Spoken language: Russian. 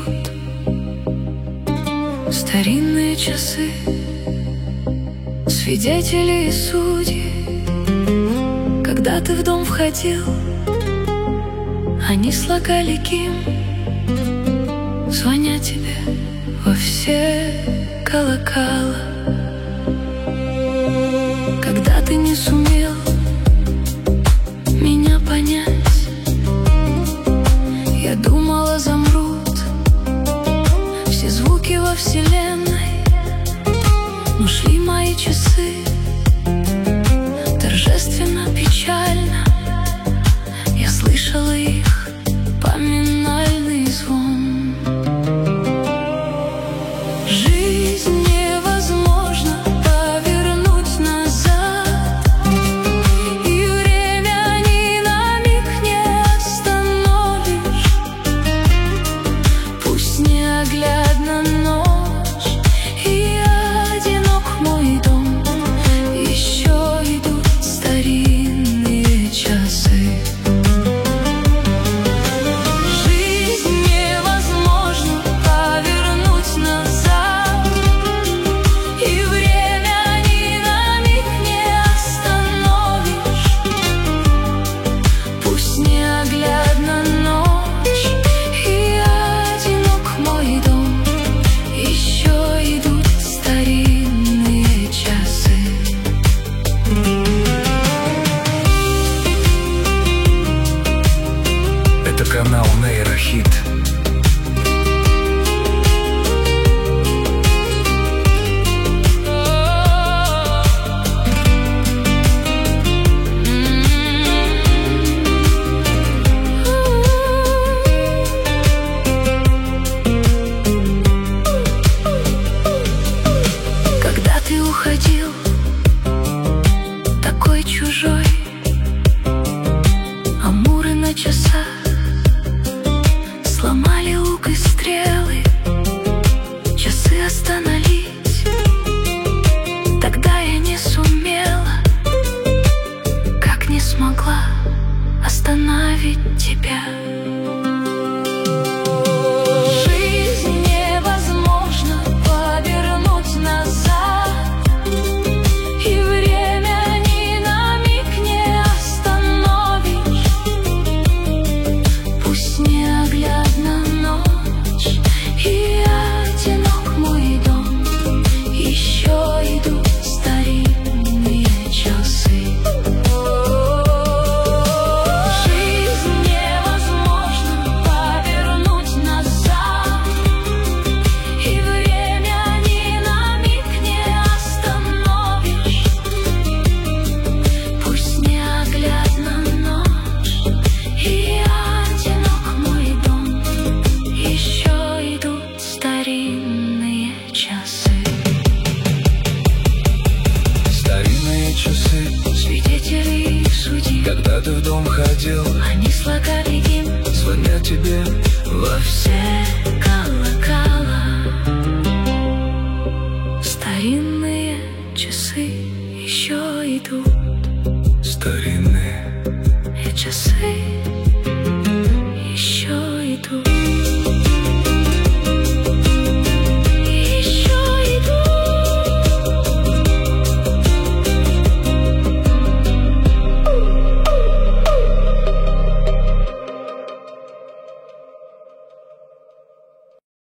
идут старинные часы, свидетели и судьи. Когда ты в дом входил, они слагали гимн, звоня тебе во все колокола. Когда ты не сумел меня понять, я думала, замрут все звуки во вселенной. Но шли мои часы торжественно, печально. Я слышала их поминальный звон. Жизнь невозможно повернуть назад, и время ни на миг не остановишь. Пусть неоглядна ночь и одинок мой дом, еще идут старинные часы. Жизнь невозможно повернуть назад, и время ни на миг не остановишь. Пусть неоглядна ночь и одинок мой дом, еще идут старинные часы. Это канал Нейрохит. Когда ты уходил, такой чужой, амуры на часах сломали лук и стрелы. Часы остановились, тогда я не сумела, как не смогла остановить тебя. Жизнь невозможно повернуть назад, и время ни на миг не остановишь. Пусть неоглядна ночь и одинок мой дом, еще идут старинные часы. Жизнь невозможно повернуть назад, и время ни на миг не остановишь. Пусть неоглядна ночь и одинок мой дом, еще идут старинные часы. Старинные часы, Свидетели и судьи, когда ты в дом ходил, они слагали гимн, звонят тебе во все. все колокола. Старинные часы еще идут, Старинные часы.